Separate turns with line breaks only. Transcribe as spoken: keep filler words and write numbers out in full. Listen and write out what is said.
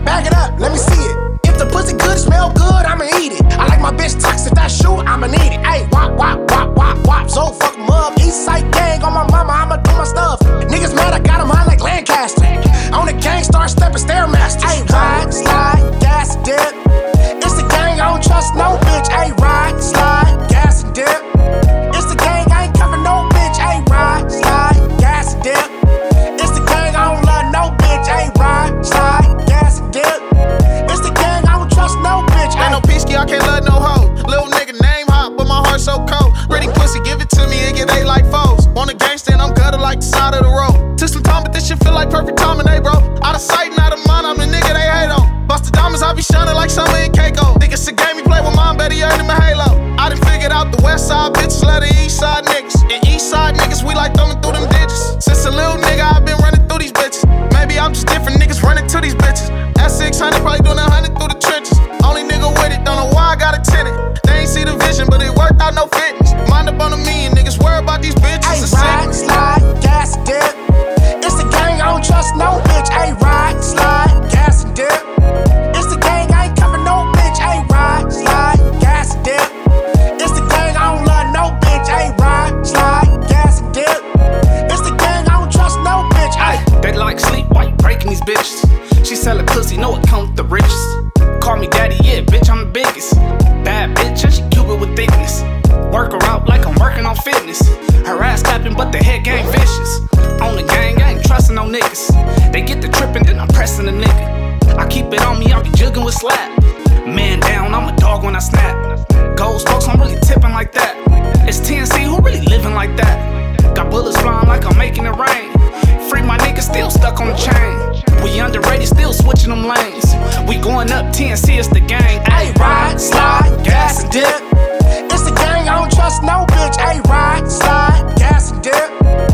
Bag it up, let me see it. If the pussy good, smell good, I'ma eat it. I like my bitch toxic, that shoe, I'ma need it. Ayy, wop, wop, wop, wop, wop. So fuck 'em up. East side gang on my mama, I'ma do my stuff. Niggas mad, I got 'em high like Lancaster. On the gang, start stepping, Stairmaster. Ayy, ride, slide, gas, dip. It's the gang, I don't trust no bitch. Ayy, ride, slide, gas, and dip. It's the gang, I ain't cover no bitch. Ayy, ride, slide, gas, and dip. It's the gang, I don't love no bitch. Ayy, ride, slide, gas, and dip. It's the gang, I don't trust no bitch.
Ain't no peasky, I can't love no hoe. Little nigga name hot, but my heart so cold. Pretty pussy, give it to me and get A like foes. On the gangsta and I'm gutter like the side of the road. Took some time, but this shit feel like perfect timing, hey bro. Out of sight and out of mind, I'm the nigga they hate on. Bust the diamonds, I be shining like summer in Keiko. Think it's a game, he play with mine, bet he earned him a halo. I done figured out the west side bitches, let the east side niggas. And east side niggas, we like thumbing through them digits. Since a little nigga, I've been running through these bitches. Maybe I'm just different niggas running to these bitches. S six hundred, probably doing a hundred through the trenches. Only nigga with it, don't know why I got a tenant. They ain't see the vision, but it worked out no fitness. Mind up on the million, niggas worry about these bitches.
Ayy, ride, slide, gas, and dip. It's the gang, I don't trust no bitch. Ayy, ride, slide, gas, and dip. It's the gang, I ain't cover no bitch. Ayy, ride, slide, gas, and dip. It's the gang, I don't love no bitch. Ayy, ride, slide, gas, and dip. It's the gang, I don't trust no bitch. Ayy,
they like sleep while you breaking these bitches. She sellin' pussy, know it come with the richest. Call me daddy, yeah, bitch, I'm the biggest. Bad bitch, and she Cuban with thickness. Work her out like I'm working on fitness. Her ass clapping, but the head game vicious. On the gang, I ain't trusting no niggas. They get the trippin', then I'm pressing the nigga. I keep it on me, I be jugging with slap. Man down, I'm a dog when I snap. Ghost folks, I'm really tipping like that. It's T N C, who really living like that? Got bullets flying like I'm making it rain. Free my niggas still stuck on the chain. We underrated, still switching them lanes. We going up, T N C, it's the gang.
Ayy, ride, slide, gas, and dip. It's the gang, I don't trust no bitch. Ayy, ride, slide, gas, and dip.